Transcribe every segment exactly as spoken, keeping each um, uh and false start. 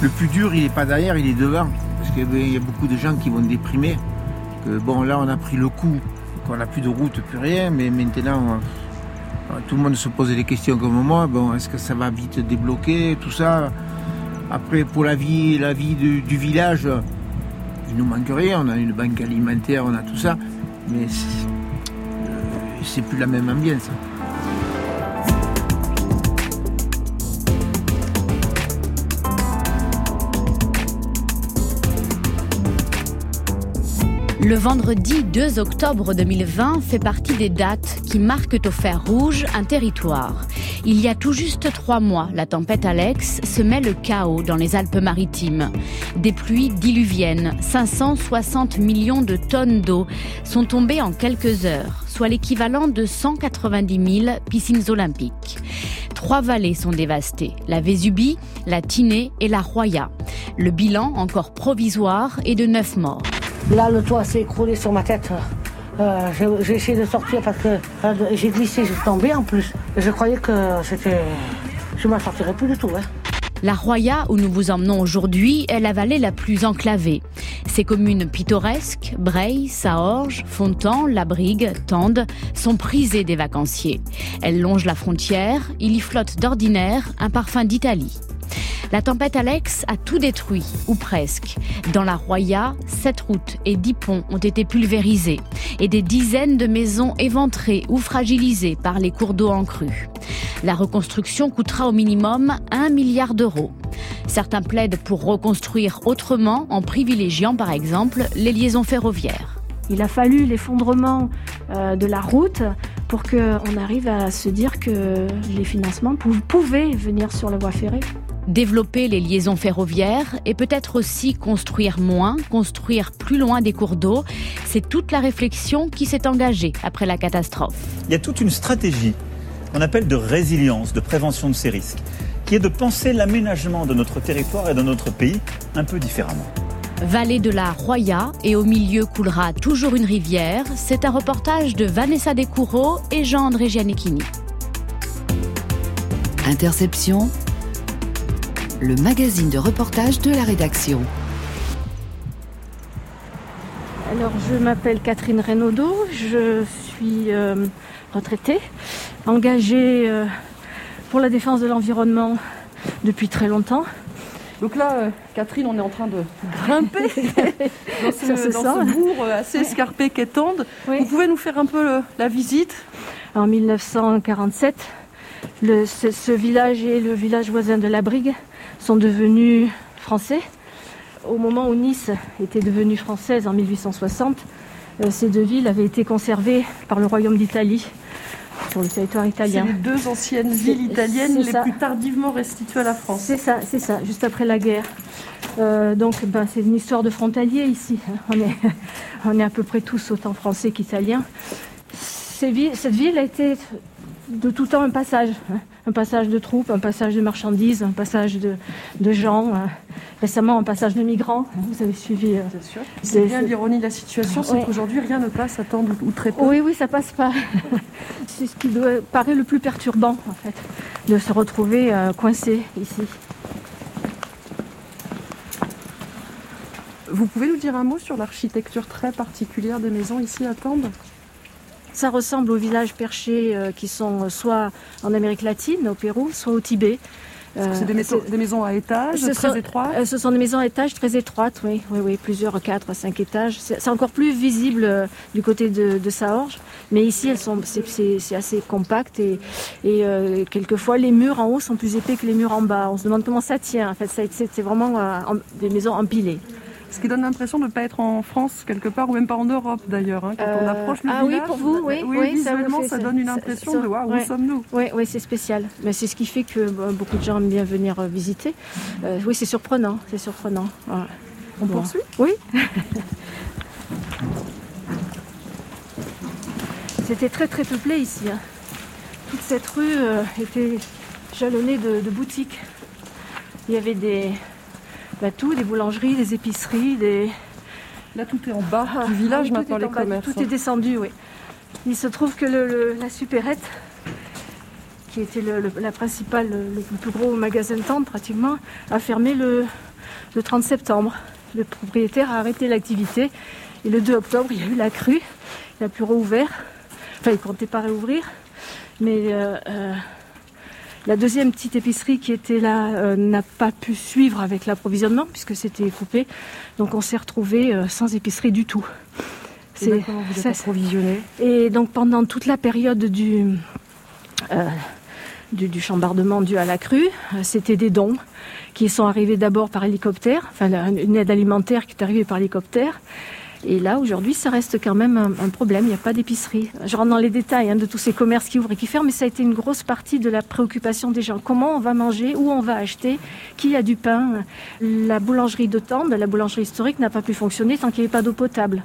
Le plus dur, il n'est pas derrière, il est devant. Parce qu'il ben, y a beaucoup de gens qui vont déprimer. Que, bon, là, on a pris le coup, qu'on n'a plus de route, plus rien, mais maintenant, euh, tout le monde se pose des questions comme moi. Bon, est-ce que ça va vite débloquer, tout ça? Après, pour la vie, la vie du, du village, il nous manque rien. On a une banque alimentaire, on a tout ça. Mais c'est, euh, c'est plus la même ambiance. Le vendredi deux octobre deux mille vingt fait partie des dates qui marquent au fer rouge un territoire. Il y a tout juste trois mois, la tempête Alex semait le chaos dans les Alpes-Maritimes. Des pluies diluviennes, cinq cent soixante millions de tonnes d'eau sont tombées en quelques heures, soit l'équivalent de cent quatre-vingt-dix mille piscines olympiques. Trois vallées sont dévastées, la Vésubie, la Tinée et la Roya. Le bilan, encore provisoire, est de neuf morts. Là, le toit s'est écroulé sur ma tête. Euh, j'ai, j'ai essayé de sortir parce que euh, j'ai glissé, j'ai tombé en plus. Je croyais que c'était... je ne m'en sortirais plus du tout. Hein. La Roya, où nous vous emmenons aujourd'hui, est la vallée la plus enclavée. Ses communes pittoresques, Breil, Saorge, Fontan, Labrigue, Tende, sont prisées des vacanciers. Elles longent la frontière, il y flotte d'ordinaire un parfum d'Italie. La tempête Alex a tout détruit, ou presque. Dans la Roya, sept routes et dix ponts ont été pulvérisés et des dizaines de maisons éventrées ou fragilisées par les cours d'eau en crue. La reconstruction coûtera au minimum un milliard d'euros. Certains plaident pour reconstruire autrement en privilégiant par exemple les liaisons ferroviaires. Il a fallu l'effondrement euh, de la route pour qu'on arrive à se dire que les financements pouvaient venir sur la voie ferrée. Développer les liaisons ferroviaires et peut-être aussi construire moins, construire plus loin des cours d'eau, c'est toute la réflexion qui s'est engagée après la catastrophe. Il y a toute une stratégie qu'on appelle de résilience, de prévention de ces risques, qui est de penser l'aménagement de notre territoire et de notre pays un peu différemment. Vallée de la Roya et au milieu coulera toujours une rivière, c'est un reportage de Vanessa Descoureaux et Jean-André Gianecchini. Interception, le magazine de reportage de la rédaction. Alors, je m'appelle Catherine Renaudot, je suis euh, retraitée, engagée euh, pour la défense de l'environnement depuis très longtemps. Donc là, euh, Catherine, on est en train de grimper dans ce, dans ce bourg assez escarpé qu'est Tende. Oui. Vous pouvez nous faire un peu le, la visite? En mille neuf cent quarante-sept, le, ce, ce village et le village voisin de Labrigue sont devenus français. Au moment où Nice était devenue française en mille huit cent soixante, euh, ces deux villes avaient été conservées par le royaume d'Italie sur le territoire italien. C'est les deux anciennes villes italiennes c'est les ça. plus tardivement restituées à la France. C'est ça, c'est ça, juste après la guerre. Euh, donc ben, c'est une histoire de frontalier ici. On est, on est à peu près tous autant français qu'italiens. Ces villes, cette ville a été de tout temps un passage. Hein. Un passage de troupes, un passage de marchandises, un passage de, de gens. Euh, récemment, un passage de migrants. Vous avez suivi. Euh, Bien sûr. C'est, c'est bien l'ironie de la situation, c'est oui. qu'aujourd'hui, rien ne passe à Tende ou très peu. Oui, oui, ça passe pas. C'est ce qui doit, paraît le plus perturbant, en fait, de se retrouver euh, coincé ici. Vous pouvez nous dire un mot sur l'architecture très particulière des maisons ici à Tende ? Ça ressemble aux villages perchés euh, qui sont soit en Amérique latine, au Pérou, soit au Tibet. Euh, c'est des, maisons, des maisons à étages, très sont, étroites euh, Ce sont des maisons à étages très étroites, oui, oui, oui, plusieurs, quatre, cinq étages. C'est, c'est encore plus visible euh, du côté de, de Saorge, mais ici, elles sont, c'est, c'est, c'est assez compact et, et euh, quelquefois, les murs en haut sont plus épais que les murs en bas. On se demande comment ça tient. En fait, ça, c'est, c'est vraiment euh, en, des maisons empilées. Ce qui donne l'impression de ne pas être en France quelque part, ou même pas en Europe d'ailleurs. Hein, quand euh, on approche le ah village, oui, pour vous, oui, oui, oui visuellement, ça, ça fait, donne une impression ça, ça, de waouh, ouais, où sommes-nous ? Oui, oui, c'est spécial. Mais c'est ce qui fait que bon, beaucoup de gens aiment bien venir visiter. Euh, oui, c'est surprenant, c'est surprenant. Ouais. On bon. poursuit ? Oui. C'était très très peuplé ici. Hein. Toute cette rue euh, était jalonnée de, de boutiques. Il y avait des bah, tout, des boulangeries, des épiceries, des... Là, tout est en bas ah, du village, ah, oui, maintenant, les bas, commerces. Tout est descendu, oui. Il se trouve que le, le, la supérette, qui était le, le, la principale, le, le plus gros magasin de Tende, pratiquement, a fermé le, le trente septembre. Le propriétaire a arrêté l'activité et le deux octobre, il y a eu la crue. Il n'a plus rouvert. Enfin, il ne comptait pas réouvrir. Mais euh, euh, la deuxième petite épicerie qui était là euh, n'a pas pu suivre avec l'approvisionnement puisque c'était coupé. Donc on s'est retrouvé euh, sans épicerie du tout. C'est, et comment vous êtes approvisionné ? Et donc pendant toute la période du... Euh, Du, du chambardement dû à la crue, c'était des dons qui sont arrivés d'abord par hélicoptère, enfin une aide alimentaire qui est arrivée par hélicoptère. Et là, aujourd'hui, ça reste quand même un, un problème, il n'y a pas d'épicerie. Je rentre dans les détails hein, de tous ces commerces qui ouvrent et qui ferment, mais ça a été une grosse partie de la préoccupation des gens. Comment on va manger, où on va acheter, qui a du pain. La boulangerie de Tende, la boulangerie historique, n'a pas pu fonctionner tant qu'il n'y avait pas d'eau potable.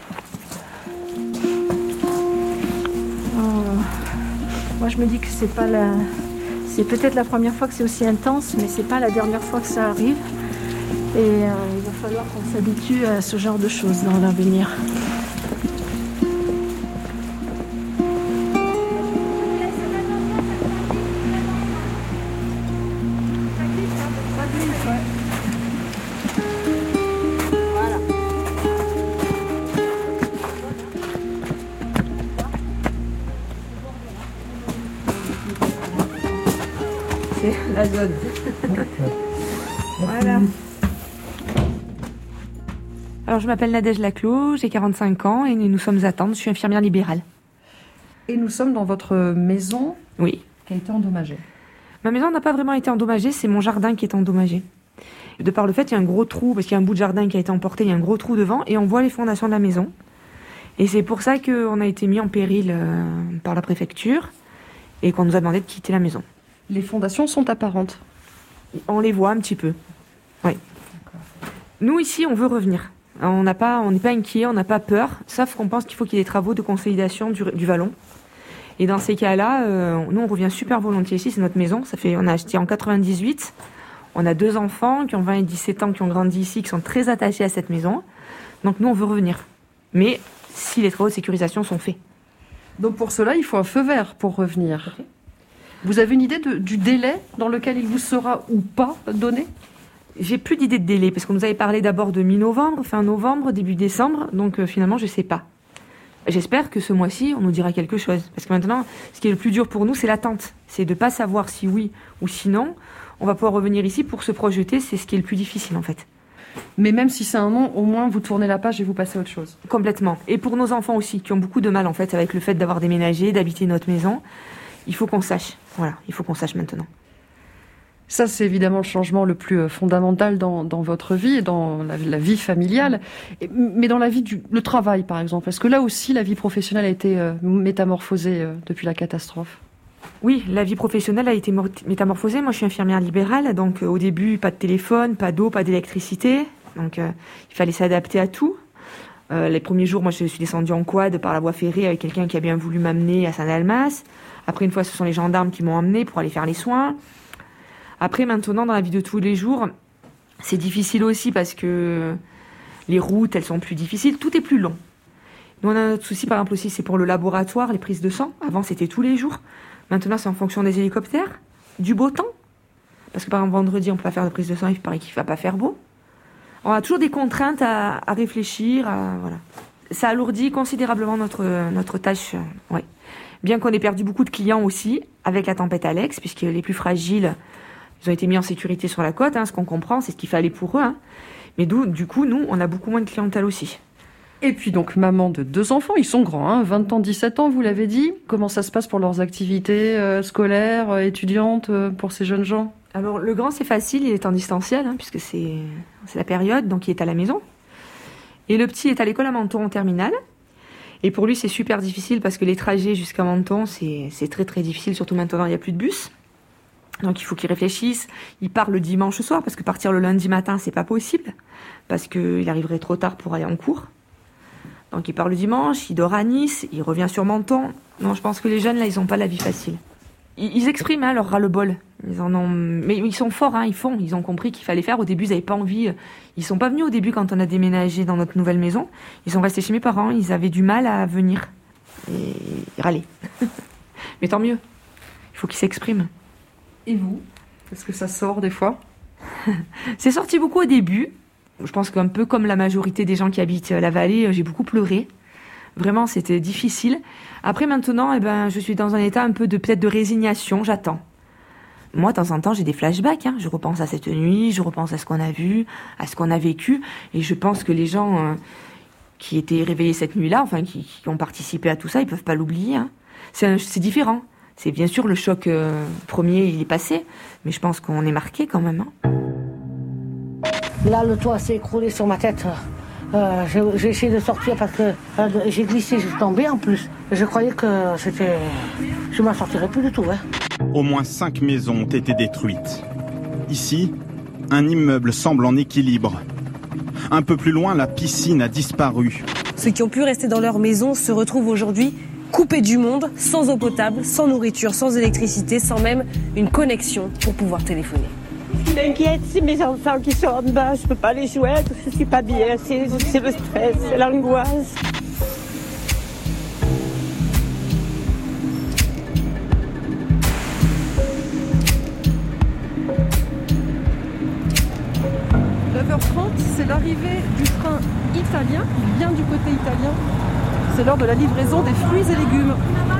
Moi, je me dis que c'est pas la... c'est peut-être la première fois que c'est aussi intense, mais c'est pas la dernière fois que ça arrive. Et euh, il va falloir qu'on s'habitue à ce genre de choses dans l'avenir. La zone. Voilà. Alors, je m'appelle Nadège Laclos, j'ai quarante-cinq ans et nous sommes à Tende. Je suis infirmière libérale. Et nous sommes dans votre maison Oui. Qui a été endommagée. Ma maison n'a pas vraiment été endommagée, c'est mon jardin qui est endommagé. De par le fait, il y a un gros trou, parce qu'il y a un bout de jardin qui a été emporté, il y a un gros trou devant et on voit les fondations de la maison. Et c'est pour ça qu'on a été mis en péril euh, par la préfecture et qu'on nous a demandé de quitter la maison. Les fondations sont apparentes. On les voit un petit peu. Oui. Nous, ici, on veut revenir. On n'a pas, on n'est pas inquiet, on n'a pas peur, sauf qu'on pense qu'il faut qu'il y ait des travaux de consolidation du, du vallon. Et dans ces cas-là, euh, nous, on revient super volontiers ici. C'est notre maison. Ça fait, on a acheté en quatre-vingt-dix-huit. On a deux enfants qui ont vingt et dix-sept ans, qui ont grandi ici, qui sont très attachés à cette maison. Donc, nous, on veut revenir. Mais si les travaux de sécurisation sont faits. Donc, pour cela, il faut un feu vert pour revenir. Okay. Vous avez une idée de, du délai dans lequel il vous sera ou pas donné ? J'ai plus d'idée de délai, parce qu'on nous avait parlé d'abord de mi-novembre, fin novembre, début décembre, donc euh, finalement je sais pas. J'espère que ce mois-ci, on nous dira quelque chose. Parce que maintenant, ce qui est le plus dur pour nous, c'est l'attente. C'est de ne pas savoir si oui ou si non. On va pouvoir revenir ici pour se projeter, c'est ce qui est le plus difficile en fait. Mais même si c'est un non, au moins vous tournez la page et vous passez à autre chose. Complètement. Et pour nos enfants aussi, qui ont beaucoup de mal en fait avec le fait d'avoir déménagé, d'habiter notre maison. Il faut qu'on sache. Voilà, il faut qu'on sache maintenant. Ça, c'est évidemment le changement le plus fondamental dans, dans votre vie et dans la, la vie familiale. Et, mais dans la vie du le travail, par exemple. Est-ce que là aussi, la vie professionnelle a été euh, métamorphosée euh, depuis la catastrophe ? Oui, la vie professionnelle a été métamorphosée. Moi, je suis infirmière libérale. Donc, euh, au début, pas de téléphone, pas d'eau, pas d'électricité. Donc, euh, il fallait s'adapter à tout. Euh, les premiers jours, moi, je suis descendue en quad par la voie ferrée avec quelqu'un qui a bien voulu m'amener à Saint-Dalmas. Après, une fois, ce sont les gendarmes qui m'ont emmenée pour aller faire les soins. Après, maintenant, dans la vie de tous les jours, c'est difficile aussi parce que les routes, elles sont plus difficiles. Tout est plus long. Nous, on a notre souci, par exemple, aussi, c'est pour le laboratoire, les prises de sang. Avant, c'était tous les jours. Maintenant, c'est en fonction des hélicoptères, du beau temps. Parce que, par exemple, vendredi, on ne peut pas faire de prise de sang, il paraît qu'il ne va pas faire beau. On a toujours des contraintes à, à réfléchir. À, voilà. Ça alourdit considérablement notre, notre tâche. Euh, ouais. Bien qu'on ait perdu beaucoup de clients aussi, avec la tempête Alex, puisque les plus fragiles, ils ont été mis en sécurité sur la côte. Hein, ce qu'on comprend, c'est ce qu'il fallait pour eux. Hein. Mais d'où, du coup, nous, on a beaucoup moins de clientèle aussi. Et puis donc, maman de deux enfants, ils sont grands, hein, vingt ans, dix-sept ans, vous l'avez dit. Comment ça se passe pour leurs activités euh, scolaires, euh, étudiantes, euh, pour ces jeunes gens ? Alors, le grand, c'est facile, il est en distanciel, hein, puisque c'est, c'est la période, donc il est à la maison. Et le petit est à l'école à Menton en terminale. Et pour lui, c'est super difficile parce que les trajets jusqu'à Menton, c'est, c'est très très difficile, surtout maintenant, il n'y a plus de bus. Donc il faut qu'il réfléchisse. Il part le dimanche soir, parce que partir le lundi matin, c'est pas possible, parce qu'il arriverait trop tard pour aller en cours. Donc il part le dimanche, il dort à Nice, il revient sur Menton. Non, je pense que les jeunes, là, ils n'ont pas la vie facile. Ils, ils expriment hein, leur ras-le-bol. Ils en ont... Mais ils sont forts, hein, ils font. Ils ont compris qu'il fallait faire. Au début, ils n'avaient pas envie. Ils sont pas venus au début quand on a déménagé dans notre nouvelle maison. Ils sont restés chez mes parents. Ils avaient du mal à venir. Et ils râlaient. Mais tant mieux. Il faut qu'ils s'expriment. Et vous ? Est-ce que ça sort des fois ? C'est sorti beaucoup au début. Je pense qu'un peu comme la majorité des gens qui habitent la vallée, j'ai beaucoup pleuré. Vraiment, c'était difficile. Après, maintenant, eh ben, je suis dans un état un peu de peut-être de résignation. J'attends. Moi, de temps en temps, j'ai des flashbacks. Hein. Je repense à cette nuit, je repense à ce qu'on a vu, à ce qu'on a vécu. Et je pense que les gens euh, qui étaient réveillés cette nuit-là, enfin, qui, qui ont participé à tout ça, ils peuvent pas l'oublier. Hein. C'est, un, c'est différent. C'est bien sûr le choc euh, premier, il est passé. Mais je pense qu'on est marqué quand même. Hein. Là, le toit s'est écroulé sur ma tête. Euh, j'ai, j'ai essayé de sortir parce que euh, j'ai glissé, je suis tombée en plus. Je croyais que c'était... Je m'en sortirais plus du tout. Hein. Au moins cinq maisons ont été détruites. Ici, un immeuble semble en équilibre. Un peu plus loin, la piscine a disparu. Ceux qui ont pu rester dans leur maison se retrouvent aujourd'hui coupés du monde, sans eau potable, sans nourriture, sans électricité, sans même une connexion pour pouvoir téléphoner. Je m'inquiète, c'est mes enfants qui sont en bas, je peux pas les joindre, je suis pas bien, c'est, c'est le stress, c'est l'angoisse. neuf heures trente, c'est l'arrivée du train italien, qui vient du côté italien. C'est l'heure de la livraison des fruits et légumes.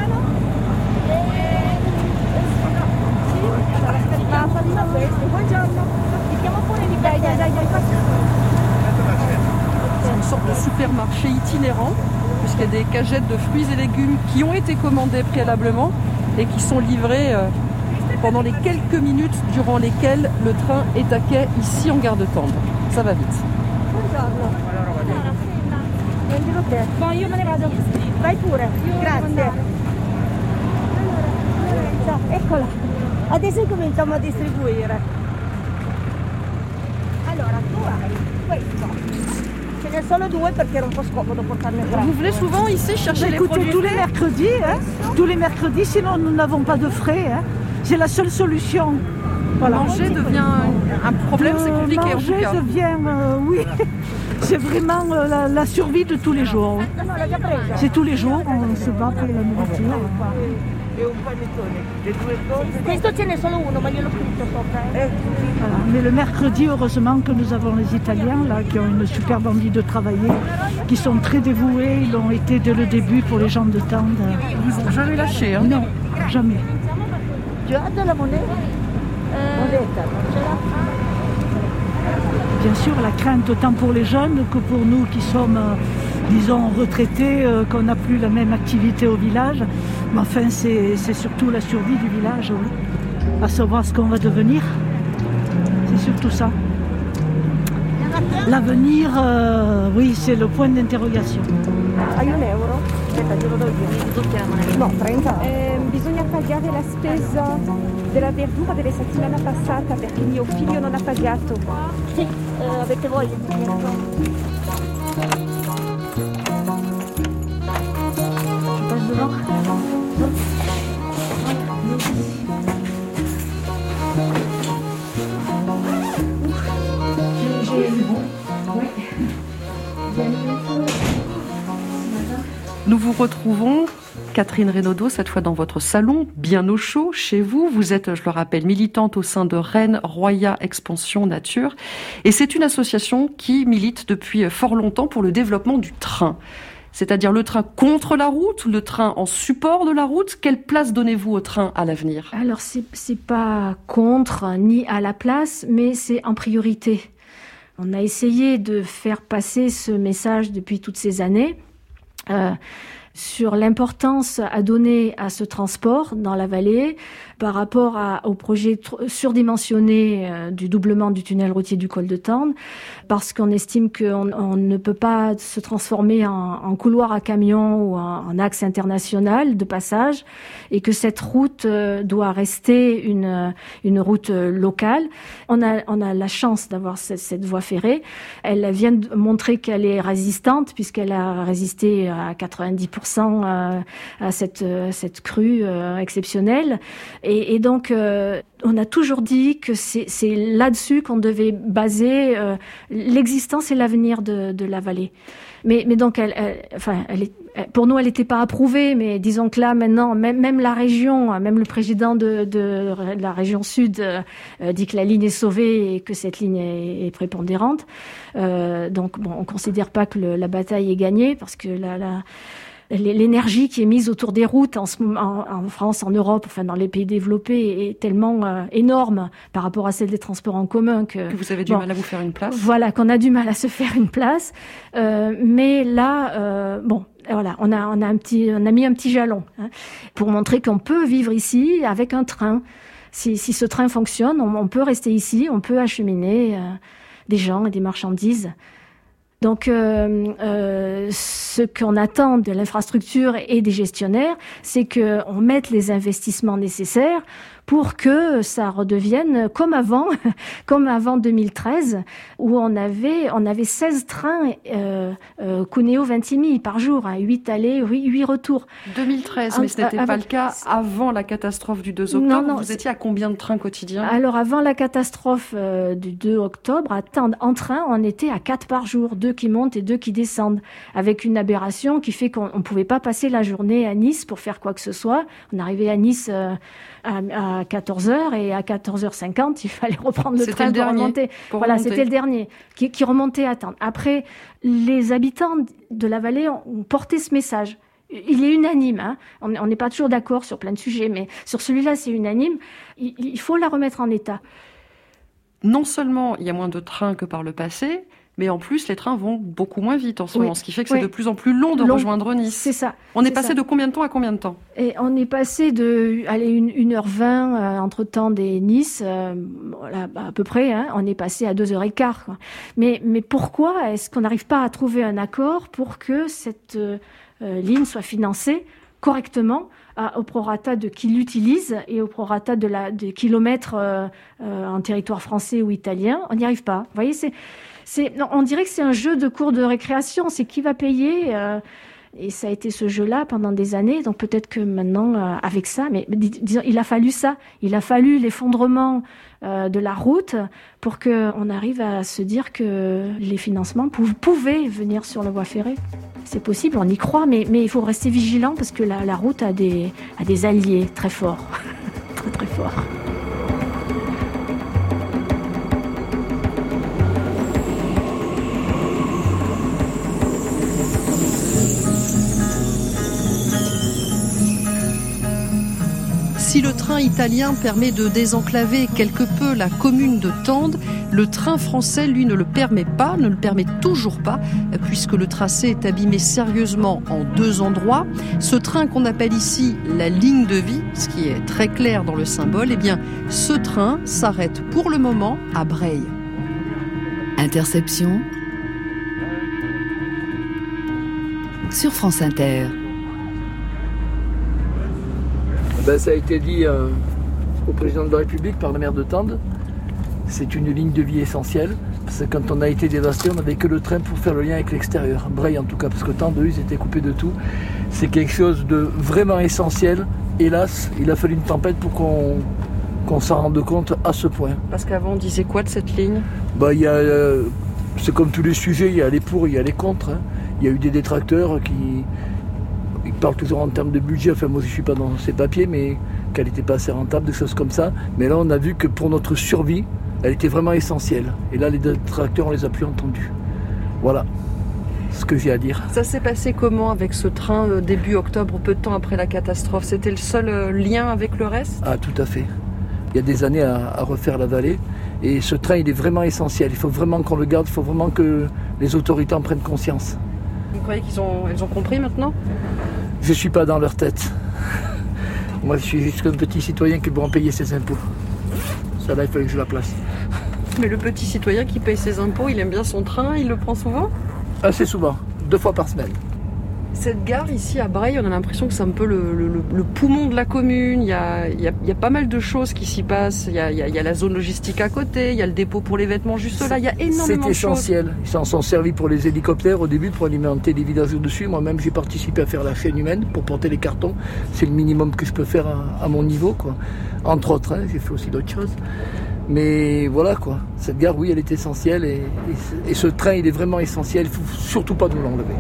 C'est une sorte de supermarché itinérant, puisqu'il y a des cagettes de fruits et légumes qui ont été commandés préalablement et qui sont livrés euh, pendant les quelques minutes durant lesquelles le train est à quai ici en gare de Tende. Ça va vite. Bon, io me ne vado. Vai pure. Grazie. Eccola. Adesso cominciamo a distribuire. Allora, tu hai questo. Ce ne sono due perché era un po' scomodo portarne tre. Vous venez souvent ici chercher les Écoutez, produits tous les frais mercredis, hein, tous les mercredis, sinon nous n'avons pas de frais. Hein. C'est la seule solution. Voilà. Manger devient un, un problème, c'est compliqué euh, en tout manger cas. devient, euh, oui, c'est vraiment euh, la, la survie de tous les jours. C'est tous les jours, on se bat pour la nourriture. Questo ce n'è solo uno, ma gliel'ho scritto sopra. Eh. Voilà. Mais le mercredi, heureusement que nous avons les Italiens là, qui ont une superbe envie de travailler, qui sont très dévoués, ils l'ont été dès le début pour les gens de Tende. Ils vous ont jamais lâché, hein? Non, jamais. Tu as de la monnaie? Moneta, non ce l'ha? Bien sûr, la crainte autant pour les jeunes que pour nous qui sommes, euh, disons, retraités, euh, qu'on n'a plus la même activité au village. Mais enfin, c'est, c'est surtout la survie du village, oui. À savoir ce qu'on va devenir. C'est surtout ça. L'avenir, euh, oui, c'est le point d'interrogation. Hai un euro? Aspetta, glielo do io. No, trenta. Eh, bisogna pagare la spesa della verdura della settimana passata perché mio figlio non ha pagato. Sì, eh, avete voglia di dire? Je passe devant. Nous vous retrouvons, Catherine Renaudot, cette fois dans votre salon, bien au chaud, chez vous. Vous êtes, je le rappelle, militante au sein de Rennes Roya Expansion Nature. Et c'est une association qui milite depuis fort longtemps pour le développement du train. C'est-à-dire le train contre la route, le train en support de la route. Quelle place donnez-vous au train à l'avenir ? Alors, c'est, c'est pas contre ni à la place, mais c'est en priorité. On a essayé de faire passer ce message depuis toutes ces années. Euh, sur l'importance à donner à ce transport dans la vallée par rapport à, au projet tr- surdimensionné euh, du doublement du tunnel routier du col de Tende, parce qu'on estime qu'on on ne peut pas se transformer en, en couloir à camion ou en, en axe international de passage, et que cette route euh, doit rester une, une route euh, locale. On a, on a la chance d'avoir cette, cette voie ferrée. Elle vient de montrer qu'elle est résistante, puisqu'elle a résisté à quatre-vingt-dix pour cent à cette, cette crue exceptionnelle. Et et, et donc euh, on a toujours dit que c'est, c'est là-dessus qu'on devait baser euh, l'existence et l'avenir de, de la vallée. Mais, mais donc, elle, elle, enfin, elle est, pour nous, elle n'était pas approuvée, mais disons que là, maintenant, même, même la région, même le président de, de, de la région sud euh, dit que la ligne est sauvée et que cette ligne est, est prépondérante. Euh, donc, bon, on considère pas que le, la bataille est gagnée parce que la, la, l'énergie qui est mise autour des routes en, ce moment, en, en France, en Europe, enfin dans les pays développés, est tellement euh, énorme par rapport à celle des transports en commun que, que vous avez du bon, mal à vous faire une place. Voilà, qu'on a du mal à se faire une place. Euh, mais là, euh, bon, voilà, on a, on a un petit, on a mis un petit jalon hein, pour montrer qu'on peut vivre ici avec un train. Si, si ce train fonctionne, on, on peut rester ici, on peut acheminer euh, des gens et des marchandises. Donc, euh, euh, ce qu'on attend de l'infrastructure et des gestionnaires, c'est qu'on mette les investissements nécessaires pour que ça redevienne comme avant, comme avant deux mille treize, où on avait, on avait seize trains euh, euh, Cuneo-Vintimille par jour, hein, huit allées, huit retours. deux mille treize, mais ce n'était euh, pas le cas avant la catastrophe du deux octobre. Non, non, vous étiez à combien de trains quotidiens ? Alors, avant la catastrophe euh, du deux octobre, à, en train, on était à quatre par jour, deux qui montent et deux qui descendent, avec une aberration qui fait qu'on ne pouvait pas passer la journée à Nice pour faire quoi que ce soit. On arrivait à Nice euh, à, à quatorze heures et à quatorze heures cinquante, il fallait reprendre le c'était train le pour dernier, remonter. Pour voilà, remonter. C'était le dernier qui, qui remontait à temps. Après, les habitants de la vallée ont, ont porté ce message. Il est unanime, hein. On n'est pas toujours d'accord sur plein de sujets, mais sur celui-là, c'est unanime. Il, il faut la remettre en état. Non seulement il y a moins de trains que par le passé, mais en plus, les trains vont beaucoup moins vite en ce oui. moment, ce qui fait que oui. c'est de plus en plus long de long. rejoindre Nice. C'est ça. On est, c'est passé ça. de combien de temps à combien de temps ? Et on est passé de allez, une heure vingt euh, entre Tende et Nice, euh, voilà, à peu près, hein, on est passé à deux heures quinze. Quoi. Mais, mais pourquoi est-ce qu'on n'arrive pas à trouver un accord pour que cette euh, euh, ligne soit financée correctement à, au prorata de qui l'utilise et au prorata de la, des kilomètres euh, euh, en territoire français ou italien ? On n'y arrive pas. Vous voyez, c'est... C'est, non, on dirait que c'est un jeu de cours de récréation, c'est qui va payer euh, et ça a été ce jeu-là pendant des années, donc peut-être que maintenant, euh, avec ça, mais disons, il a fallu ça, il a fallu l'effondrement euh, de la route pour qu'on arrive à se dire que les financements pou- pouvaient venir sur la voie ferrée. C'est possible, on y croit, mais, mais il faut rester vigilant parce que la, la route a des, a des alliés très forts, très très forts. Si le train italien permet de désenclaver quelque peu la commune de Tende, le train français, lui, ne le permet pas, ne le permet toujours pas, puisque le tracé est abîmé sérieusement en deux endroits. Ce train qu'on appelle ici la ligne de vie, ce qui est très clair dans le symbole, eh bien, ce train s'arrête pour le moment à Breil. Interception sur France Inter. Ben, ça a été dit euh, au président de la République par le maire de Tende. C'est une ligne de vie essentielle. Parce que quand on a été dévasté, on n'avait que le train pour faire le lien avec l'extérieur. Breil en tout cas, parce que Tende, eux, ils étaient coupés de tout. C'est quelque chose de vraiment essentiel. Hélas, il a fallu une tempête pour qu'on, qu'on s'en rende compte à ce point. Parce qu'avant, on disait quoi de cette ligne ? Ben, il y a, euh, c'est comme tous les sujets, il y a les pour, il y a les contre. Hein. Il y a eu des détracteurs qui... Ils parlent toujours en termes de budget, enfin moi je ne suis pas dans ces papiers, mais qu'elle n'était pas assez rentable, des choses comme ça. Mais là on a vu que pour notre survie, elle était vraiment essentielle. Et là les détracteurs, on les a plus entendus. Voilà ce que j'ai à dire. Ça s'est passé comment avec ce train euh, début octobre, peu de temps après la catastrophe ? C'était le seul euh, lien avec le reste ? Ah tout à fait. Il y a des années à, à refaire la vallée. Et ce train il est vraiment essentiel. Il faut vraiment qu'on le garde, il faut vraiment que les autorités en prennent conscience. Vous croyez qu'elles ont, elles ont compris maintenant ? Je ne suis pas dans leur tête. Moi, je suis juste un petit citoyen qui doit en payer ses impôts. Ça, là, il fallait que je la place. Mais le petit citoyen qui paye ses impôts, il aime bien son train, il le prend souvent ? Assez souvent, deux fois par semaine. Cette gare ici à Breil, on a l'impression que c'est un peu le, le, le poumon de la commune. Il y, a, il, y a, il y a pas mal de choses qui s'y passent. Il y, a, il, y a, il y a la zone logistique à côté, il y a le dépôt pour les vêtements juste là. Il y a énormément de choses. C'est essentiel. Ils s'en sont servis pour les hélicoptères au début pour alimenter des villages au-dessus. Moi-même, j'ai participé à faire la chaîne humaine pour porter les cartons. C'est le minimum que je peux faire à, à mon niveau, quoi. Entre autres, hein, j'ai fait aussi d'autres choses. Mais voilà quoi, cette gare, oui, elle est essentielle et, et, et ce train, il est vraiment essentiel. Il ne faut surtout pas nous l'enlever.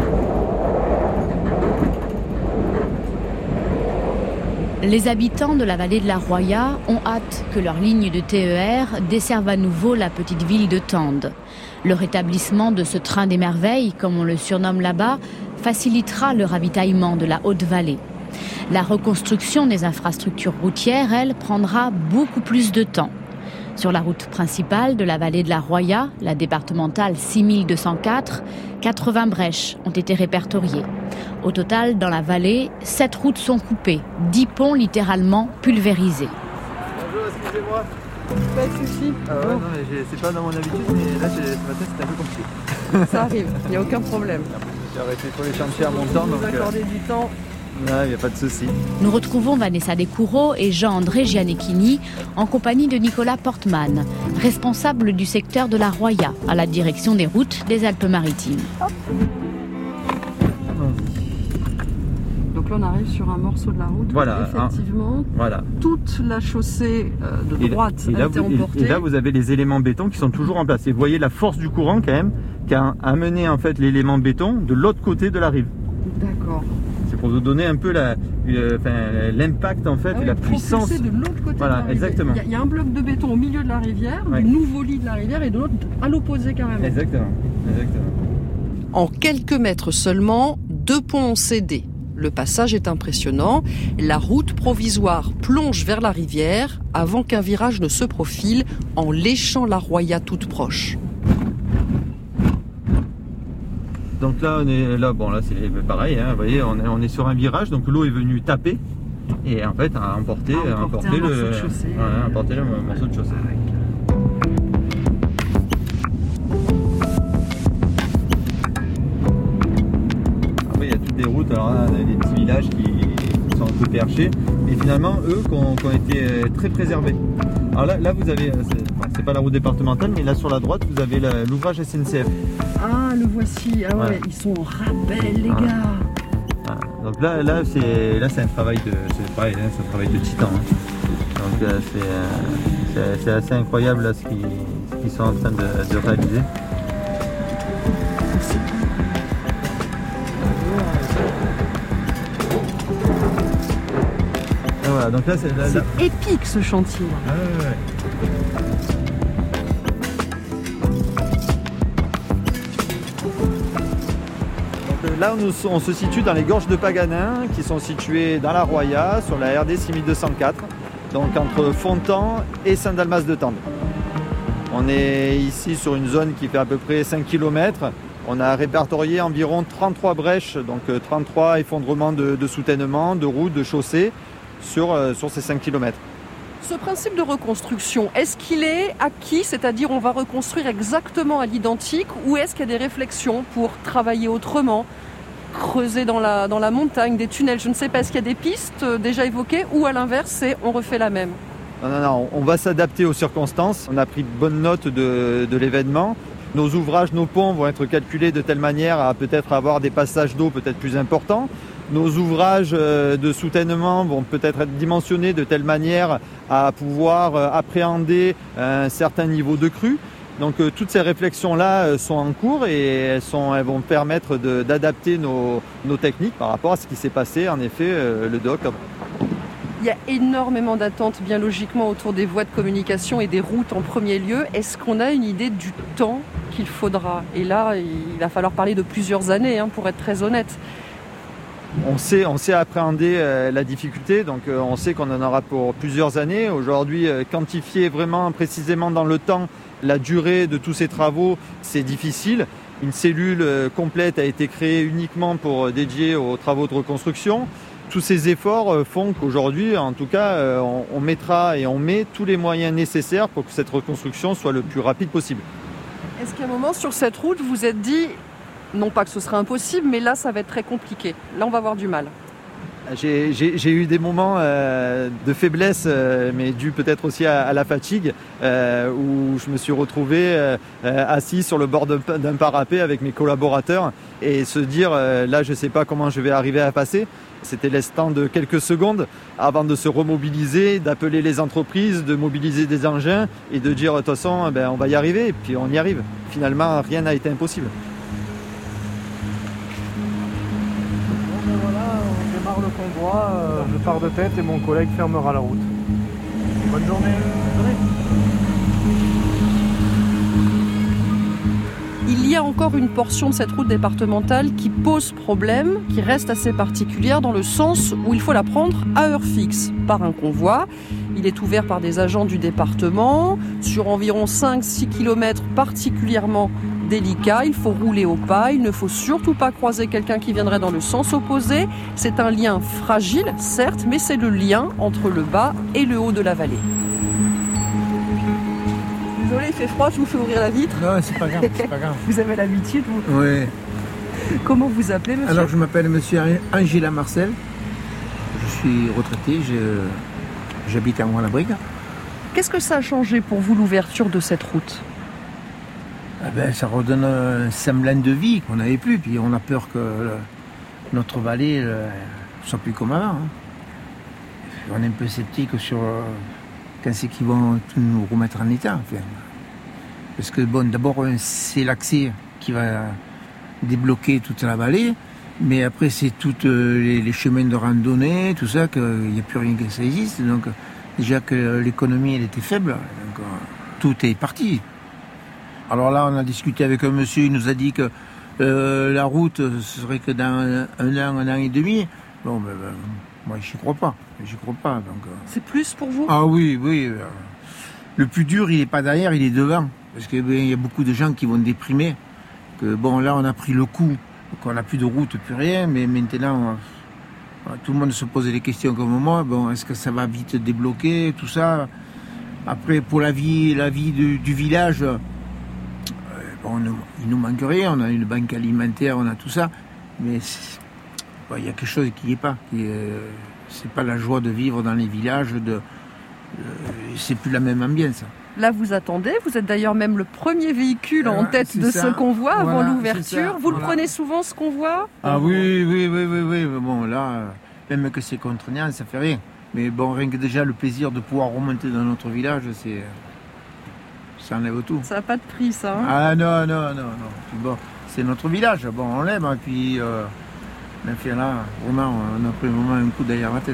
Les habitants de la vallée de la Roya ont hâte que leur ligne de T E R desserve à nouveau la petite ville de Tende. Le rétablissement de ce train des merveilles, comme on le surnomme là-bas, facilitera le ravitaillement de la Haute-Vallée. La reconstruction des infrastructures routières, elle, prendra beaucoup plus de temps. Sur la route principale de la vallée de la Roya, la départementale six mille deux cent quatre, quatre-vingts brèches ont été répertoriées. Au total, dans la vallée, sept routes sont coupées, dix ponts littéralement pulvérisés. Bonjour, excusez-moi. Pas de souci. Ah ouais, non, mais c'est pas dans mon habitude, mais là, ce matin, c'était un peu compliqué. Ça arrive, il n'y a aucun problème. J'ai arrêté pour les chantiers à mon temps, donc... Vous accorder du temps. Il n'y a pas de souci. Nous retrouvons Vanessa Descoureaux et Jean-André Gianecchini en compagnie de Nicolas Portman, responsable du secteur de la Roya, à la direction des routes des Alpes-Maritimes. Donc là, on arrive sur un morceau de la route. Voilà, effectivement, hein, voilà. Toute la chaussée euh, de droite et là, a été vous, emportée. Et là, vous avez les éléments béton qui sont toujours en place. Et vous voyez la force du courant quand même qui a amené en fait l'élément béton de l'autre côté de la rive. D'accord. Pour vous donner un peu la, euh, enfin, l'impact en fait ah oui, et la puissance. de l'autre côté voilà, de la exactement. Il y, y a un bloc de béton au milieu de la rivière, ouais. Du nouveau lit de la rivière et de l'autre à l'opposé carrément. Exactement. Exactement. En quelques mètres seulement, deux ponts ont cédé. Le passage est impressionnant. La route provisoire plonge vers la rivière avant qu'un virage ne se profile en léchant la Roya toute proche. Donc là, on est là, bon là c'est pareil, hein, vous voyez, on est, on est sur un virage, donc l'eau est venue taper et en fait a emporté, a emporté, emporté, un le, morceau de chaussée. Ouais, emporté le morceau de chaussée. Après il y a toutes des routes, alors là, on a des petits villages qui, qui sont un peu perchés, mais finalement eux qui ont, qui ont été très préservés. Alors là, là vous avez, c'est, c'est pas la route départementale, mais là sur la droite vous avez la, l'ouvrage S N C F. Ah, le voici. Ah ouais, ouais. Ils sont en rappel, les ouais. gars. Ah, donc là, là, c'est, là, c'est un travail de, c'est pareil, hein, c'est un travail de titan. Hein. Donc euh, c'est, euh, c'est, c'est assez incroyable là, ce, qu'ils, ce qu'ils sont en train de, de réaliser. Et voilà, donc là, c'est, là, c'est là... épique ce chantier. Ah, ouais, ouais. Là, on, on se situe dans les gorges de Paganin, qui sont situées dans la Roya, sur la R D six mille deux cent quatre, donc entre Fontan et Saint-Dalmas-de-Tende. On est ici sur une zone qui fait à peu près cinq kilomètres. On a répertorié environ trente-trois brèches, donc trente-trois effondrements de, de soutènement, de routes, de chaussées, sur, sur ces cinq kilomètres. Ce principe de reconstruction, est-ce qu'il est acquis, c'est-à-dire on va reconstruire exactement à l'identique, ou est-ce qu'il y a des réflexions pour travailler autrement, creuser dans la, dans la montagne, des tunnels, je ne sais pas, est-ce qu'il y a des pistes déjà évoquées, ou à l'inverse, c'est on refait la même? Non, non, non, on va s'adapter aux circonstances. On a pris bonne note de, de l'événement. Nos ouvrages, nos ponts vont être calculés de telle manière à peut-être avoir des passages d'eau peut-être plus importants. Nos ouvrages de soutènement vont peut-être être dimensionnés de telle manière à pouvoir appréhender un certain niveau de crue. Donc toutes ces réflexions-là sont en cours et elles, sont, elles vont permettre de, d'adapter nos, nos techniques par rapport à ce qui s'est passé en effet le deux octobre. Il y a énormément d'attentes bien logiquement autour des voies de communication et des routes en premier lieu. Est-ce qu'on a une idée du temps qu'il faudra? Et là, il va falloir parler de plusieurs années hein, pour être très honnête. On sait, on sait appréhender euh, la difficulté, donc euh, on sait qu'on en aura pour plusieurs années. Aujourd'hui, euh, quantifier vraiment précisément dans le temps la durée de tous ces travaux, c'est difficile. Une cellule euh, complète a été créée uniquement pour euh, dédier aux travaux de reconstruction. Tous ces efforts euh, font qu'aujourd'hui, en tout cas, euh, on, on mettra et on met tous les moyens nécessaires pour que cette reconstruction soit le plus rapide possible. Est-ce qu'à un moment, sur cette route, vous vous êtes dit Non pas que ce serait impossible, mais là, ça va être très compliqué. Là, on va avoir du mal. J'ai, j'ai, j'ai eu des moments euh, de faiblesse, euh, mais dû peut-être aussi à, à la fatigue, euh, où je me suis retrouvé euh, assis sur le bord d'un, d'un parapet avec mes collaborateurs et se dire, euh, là, je ne sais pas comment je vais arriver à passer. C'était l'instant de quelques secondes avant de se remobiliser, d'appeler les entreprises, de mobiliser des engins et de dire, de toute façon, ben, on va y arriver, et puis on y arrive. Finalement, rien n'a été impossible. Le convoi, euh, je pars de tête et mon collègue fermera la route. Bonne journée. Bonne journée. Il y a encore une portion de cette route départementale qui pose problème, qui reste assez particulière dans le sens où il faut la prendre à heure fixe par un convoi. Il est ouvert par des agents du département sur environ cinq à six kilomètres particulièrement délicat, il faut rouler au pas, il ne faut surtout pas croiser quelqu'un qui viendrait dans le sens opposé. C'est un lien fragile, certes, mais c'est le lien entre le bas et le haut de la vallée. Désolé, il fait froid, je vous fais ouvrir la vitre. Non, c'est pas grave, c'est pas grave. Vous avez l'habitude, vous ? Oui. Comment vous appelez, monsieur ? Alors, je m'appelle monsieur Angela Marcel. Je suis retraité, je, j'habite à Rouen-la-Brigue. Qu'est-ce que ça a changé pour vous, l'ouverture de cette route ? Ah ben, ça redonne un semblant de vie qu'on n'avait plus. Puis on a peur que le, notre vallée ne soit plus comme avant. Hein. On est un peu sceptique sur euh, quand c'est qu'ils vont tout nous remettre en état. Enfin. Parce que bon, d'abord, c'est l'accès qui va débloquer toute la vallée. Mais après, c'est tous euh, les, les chemins de randonnée, tout ça, qu'il n'y a plus rien que ça existe. Donc déjà que l'économie, elle était faible. Donc, euh, tout est parti. Alors là, on a discuté avec un monsieur, il nous a dit que euh, la route, ce serait que dans un, un an, un an et demi. Bon, ben, ben moi, j'y crois pas. J'y crois pas. Donc, euh... C'est plus pour vous ? Ah oui, oui. Euh, le plus dur, il n'est pas derrière, il est devant. Parce qu'il ben, y a beaucoup de gens qui vont déprimer. Que, bon, là, on a pris le coup, qu'on n'a plus de route, plus rien. Mais maintenant, euh, tout le monde se pose des questions comme moi. Bon, est-ce que ça va vite débloquer, tout ça ? Après, pour la vie, la vie du, du village... Bon, il nous manque rien, on a une banque alimentaire, on a tout ça, mais bon, il y a quelque chose qui n'y est pas. Qui est, c'est pas la joie de vivre dans les villages, de, euh, c'est plus la même ambiance. Là, vous attendez, vous êtes d'ailleurs même le premier véhicule en tête c'est de ça. ce convoi avant Voilà, l'ouverture. Vous voilà. le prenez souvent, ce convoi ? Ah oui, oui, oui, oui, oui. Mais bon, là, même que c'est contraignant, ça fait rien. Mais bon, rien que déjà le plaisir de pouvoir remonter dans notre village, c'est... ça enlève tout. Ça n'a pas de prix, ça. Hein ah non, non, non, non. Puis bon, c'est notre village, bon, on l'aime, et puis, euh, mais fait là, vraiment, on a pris vraiment un coup derrière la tête.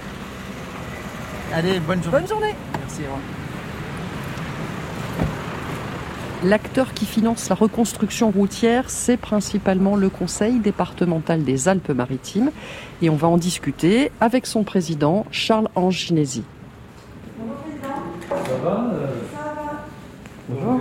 Hein. Allez, bonne journée. Bonne journée. Merci. Au revoir. L'acteur qui finance la reconstruction routière, c'est principalement le Conseil départemental des Alpes-Maritimes. Et on va en discuter avec son président, Charles-Ange Ginesi. Ça va euh... Bonjour.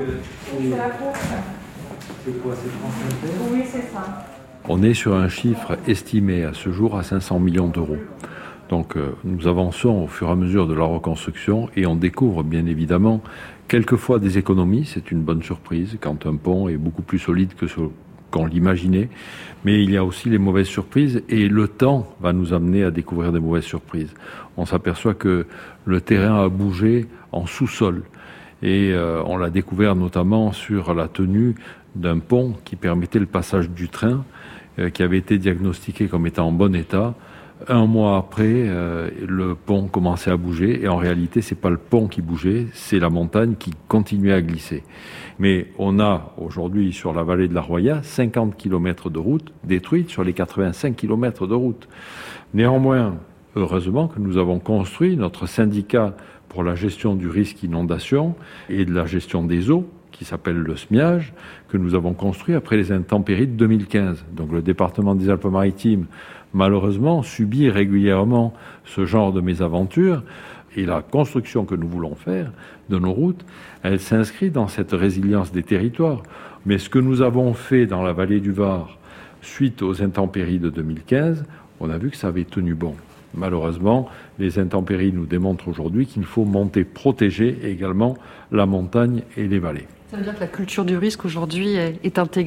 C'est quoi, c'est trente-cinq? Oui, c'est ça. On est sur un chiffre estimé à ce jour à cinq cents millions d'euros. Donc euh, nous avançons au fur et à mesure de la reconstruction et on découvre bien évidemment quelquefois des économies. C'est une bonne surprise quand un pont est beaucoup plus solide que ce qu'on l'imaginait. Mais il y a aussi les mauvaises surprises et le temps va nous amener à découvrir des mauvaises surprises. On s'aperçoit que le terrain a bougé en sous-sol. Et euh, on l'a découvert notamment sur la tenue d'un pont qui permettait le passage du train, euh, qui avait été diagnostiqué comme étant en bon état. Un mois après, euh, le pont commençait à bouger, et en réalité, c'est pas le pont qui bougeait, c'est la montagne qui continuait à glisser. Mais on a aujourd'hui sur la vallée de la Roya cinquante kilomètres de route détruite sur les quatre-vingt-cinq kilomètres de route. Néanmoins, heureusement que nous avons construit notre syndicat pour la gestion du risque inondation et de la gestion des eaux, qui s'appelle le SMIAGE, que nous avons construit après les intempéries de deux mille quinze. Donc le département des Alpes-Maritimes, malheureusement, subit régulièrement ce genre de mésaventures. Et la construction que nous voulons faire de nos routes, elle s'inscrit dans cette résilience des territoires. Mais ce que nous avons fait dans la vallée du Var, suite aux intempéries de deux mille quinze, on a vu que ça avait tenu bon. Malheureusement, les intempéries nous démontrent aujourd'hui qu'il faut monter, protéger également la montagne et les vallées. Ça veut dire que la culture du risque aujourd'hui est, est intégrée ?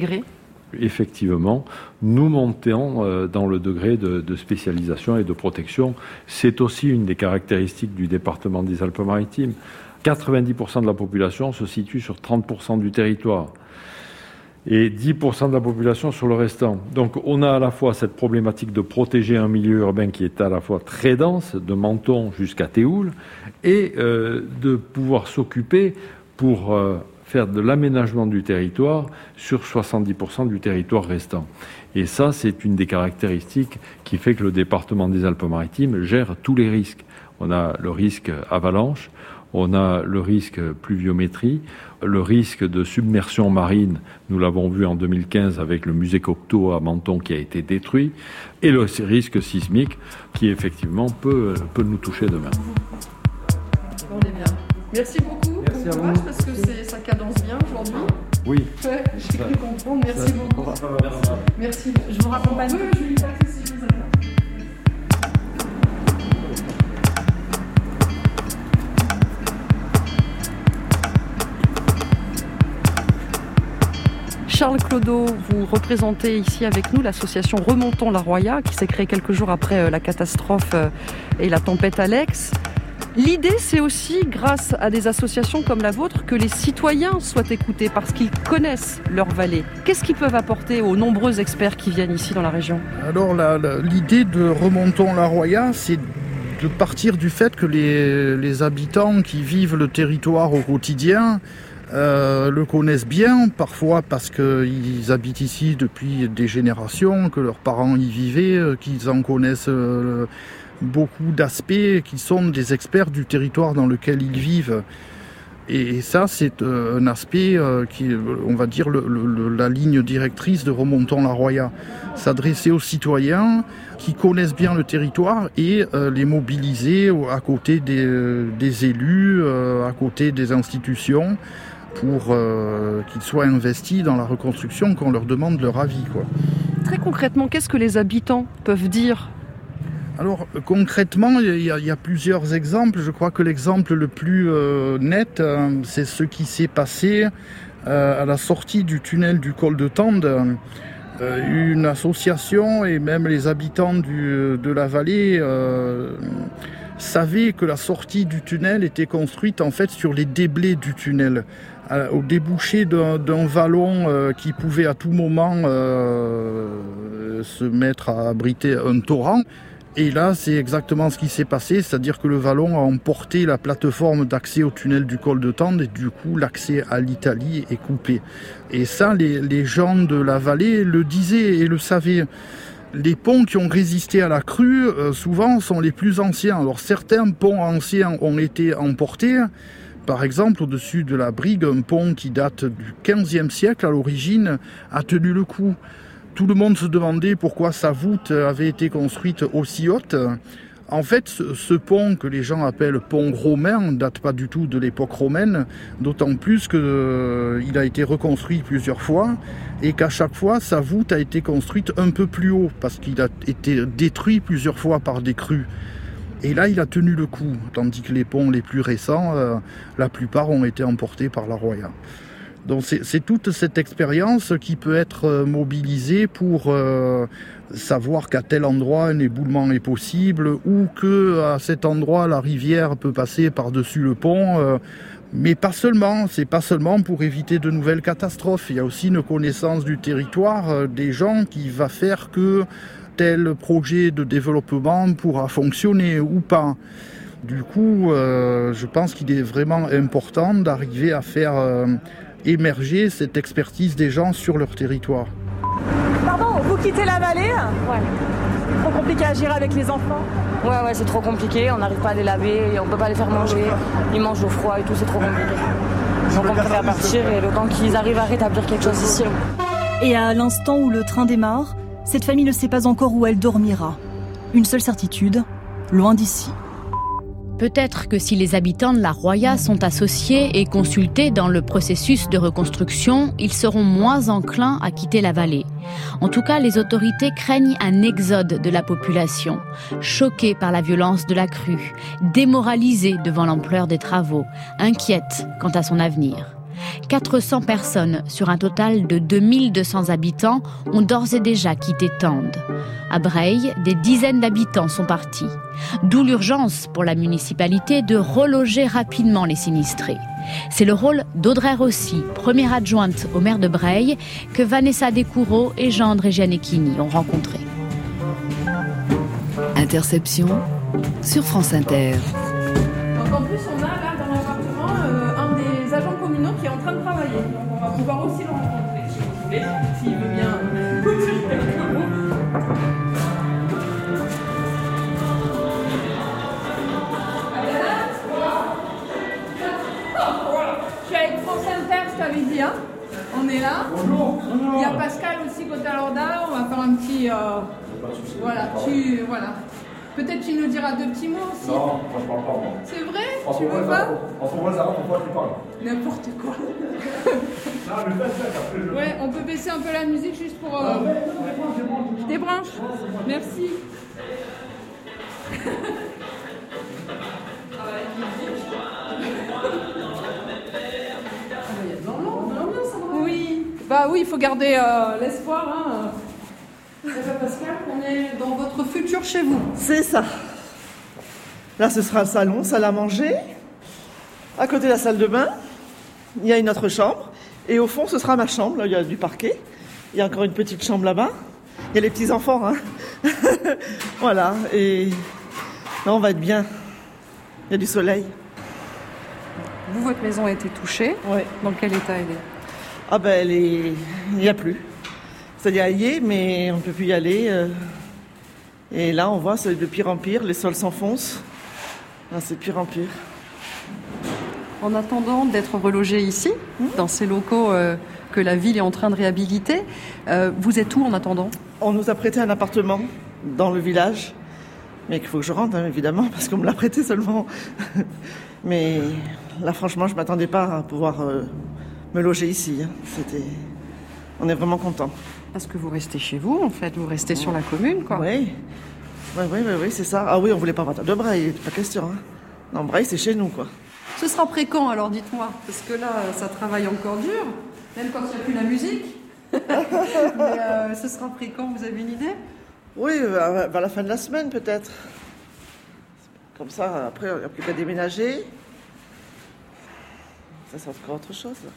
effectivement, nous montons dans le degré de, de spécialisation et de protection. C'est aussi une des caractéristiques du département des Alpes-Maritimes. quatre-vingt-dix pour cent de la population se situe sur trente pour cent du territoire et dix pour cent de la population sur le restant. Donc on a à la fois cette problématique de protéger un milieu urbain qui est à la fois très dense, de Menton jusqu'à Théoul, et euh, de pouvoir s'occuper pour euh, faire de l'aménagement du territoire sur soixante-dix pour cent du territoire restant. Et ça, c'est une des caractéristiques qui fait que le département des Alpes-Maritimes gère tous les risques. On a le risque avalanche, on a le risque pluviométrie, le risque de submersion marine, nous l'avons vu en deux mille quinze avec le musée Cocteau à Menton qui a été détruit, et le risque sismique qui effectivement peut, peut nous toucher demain. On est bien. Merci beaucoup. Merci bon courage parce que c'est, ça cadence bien aujourd'hui. Oui. Ouais, j'ai cru comprendre. Merci ça, beaucoup. Ça va, merci. Merci. Je vous raccompagne. Oui, je vais lui passer si je vous attends. Charles Clodo, vous représentez ici avec nous l'association Remontons la Roya, qui s'est créée quelques jours après la catastrophe et la tempête Alex. L'idée, c'est aussi, grâce à des associations comme la vôtre, que les citoyens soient écoutés parce qu'ils connaissent leur vallée. Qu'est-ce qu'ils peuvent apporter aux nombreux experts qui viennent ici dans la région ? Alors, la, la, l'idée de Remontons la Roya, c'est de partir du fait que les, les habitants qui vivent le territoire au quotidien Euh, le connaissent bien, parfois parce qu'ils habitent ici depuis des générations, que leurs parents y vivaient, euh, qu'ils en connaissent euh, beaucoup d'aspects, qui sont des experts du territoire dans lequel ils vivent. Et, et ça, c'est euh, un aspect euh, qui, on va dire, le, le, la ligne directrice de Remontons la Roya. S'adresser aux citoyens qui connaissent bien le territoire et euh, les mobiliser à côté des, des élus, euh, à côté des institutions, pour euh, qu'ils soient investis dans la reconstruction, qu'on leur demande leur avis, quoi. Très concrètement, qu'est-ce que les habitants peuvent dire ? Alors concrètement, il y, y a plusieurs exemples. Je crois que l'exemple le plus euh, net, euh, c'est ce qui s'est passé euh, à la sortie du tunnel du col de Tende. Euh, une association et même les habitants du, de la vallée euh, savaient que la sortie du tunnel était construite en fait sur les déblais du tunnel, euh, au débouché d'un, d'un vallon euh, qui pouvait à tout moment euh, se mettre à abriter un torrent. Et là, c'est exactement ce qui s'est passé, c'est-à-dire que le vallon a emporté la plateforme d'accès au tunnel du col de Tende et du coup, l'accès à l'Italie est coupé. Et ça, les, les gens de la vallée le disaient et le savaient. Les ponts qui ont résisté à la crue, euh, souvent, sont les plus anciens. Alors, certains ponts anciens ont été emportés. Par exemple, au-dessus de la Brigue, un pont qui date du quinzième siècle à l'origine a tenu le coup. Tout le monde se demandait pourquoi sa voûte avait été construite aussi haute. En fait, ce, ce pont que les gens appellent pont romain ne date pas du tout de l'époque romaine, d'autant plus qu'il euh, a été reconstruit plusieurs fois et qu'à chaque fois, sa voûte a été construite un peu plus haut parce qu'il a été détruit plusieurs fois par des crues. Et là, il a tenu le coup, tandis que les ponts les plus récents, euh, la plupart ont été emportés par la Roya. Donc c'est, c'est toute cette expérience qui peut être mobilisée pour euh, savoir qu'à tel endroit un éboulement est possible ou qu'à cet endroit la rivière peut passer par-dessus le pont. Euh, mais pas seulement, c'est pas seulement pour éviter de nouvelles catastrophes. Il y a aussi une connaissance du territoire euh, des gens qui va faire que tel projet de développement pourra fonctionner ou pas. Du coup, euh, je pense qu'il est vraiment important d'arriver à faire euh, émerger cette expertise des gens sur leur territoire. Pardon, vous quittez la vallée ? Ouais. Trop compliqué à gérer avec les enfants ? Ouais, ouais, c'est trop compliqué, on n'arrive pas à les laver, on peut pas les faire manger, ils mangent au froid et tout, c'est trop compliqué. Donc on préfère partir et le temps qu'ils arrivent à rétablir quelque chose ici. Et à l'instant où le train démarre, cette famille ne sait pas encore où elle dormira. Une seule certitude, loin d'ici. Peut-être que si les habitants de la Roya sont associés et consultés dans le processus de reconstruction, ils seront moins enclins à quitter la vallée. En tout cas, les autorités craignent un exode de la population, choquée par la violence de la crue, démoralisée devant l'ampleur des travaux, inquiète quant à son avenir. quatre cents personnes sur un total de deux mille deux cents habitants ont d'ores et déjà quitté Tende. À Breil, des dizaines d'habitants sont partis. D'où l'urgence pour la municipalité de reloger rapidement les sinistrés. C'est le rôle d'Audrey Rossi, première adjointe au maire de Breil, que Vanessa Descoureaux et Jean-André Gianecchini ont rencontré. Interception sur France Inter. Donc en plus, on a là dans l'appartement euh, un des agents communaux qui est en train de travailler. Donc on va pouvoir aussi le rencontrer si vous voulez, s'il veut bien. Je suis avec France Inter, je t'avais dit, hein. On est là. Bonjour. Il y a Pascal aussi côté Alorda. On va faire un petit. Euh, voilà, tu. Voilà. Peut-être tu nous diras deux petits mots aussi. Non, je parle pas moi. C'est vrai? En Tu veux pas? En ce moment, ça va, pourquoi tu parles? N'importe quoi. Non, mais fais ça, après je... Ouais, on peut baisser un peu la musique juste pour... Euh... Je débranche. Merci. Oui. Bah oui, il faut garder euh, l'espoir, hein. Pascal, on est dans votre futur chez vous. C'est ça. Là, ce sera le salon, salle à manger. À côté de la salle de bain, il y a une autre chambre. Et au fond, ce sera ma chambre. Là, il y a du parquet. Il y a encore une petite chambre là-bas. Il y a les petits-enfants, hein. Voilà. Et là, on va être bien. Il y a du soleil. Vous, votre maison a été touchée. Ouais. Dans quel état elle est? Ah ben, elle est... il n'y a plus. C'est-à-dire, il y est, mais on ne peut plus y aller. Et là, on voit, c'est de pire en pire. Les sols s'enfoncent. Là, c'est de pire en pire. En attendant d'être relogé ici, mmh. dans ces locaux euh, que la ville est en train de réhabiliter, euh, vous êtes où en attendant? On nous a prêté un appartement dans le village. Mais qu'il faut que je rentre, hein, évidemment, parce qu'on me l'a prêté seulement. Mais là, franchement, je ne m'attendais pas à pouvoir euh, me loger ici. Hein. C'était... On est vraiment contents. Parce que vous restez chez vous, en fait, vous restez sur la commune, quoi. Oui, oui, oui, oui, oui, c'est ça. Ah oui, on voulait pas partir de Breil, pas question. Hein. Non, Breil, c'est chez nous, quoi. Ce sera après quand, alors, dites-moi? Parce que là, ça travaille encore dur, même quand il n'y a plus la musique. Mais euh, ce sera après quand, vous avez une idée? Oui, vers la fin de la semaine, peut-être. Comme ça, après, il n'y a plus qu'à déménager. Ça, c'est encore autre chose, là.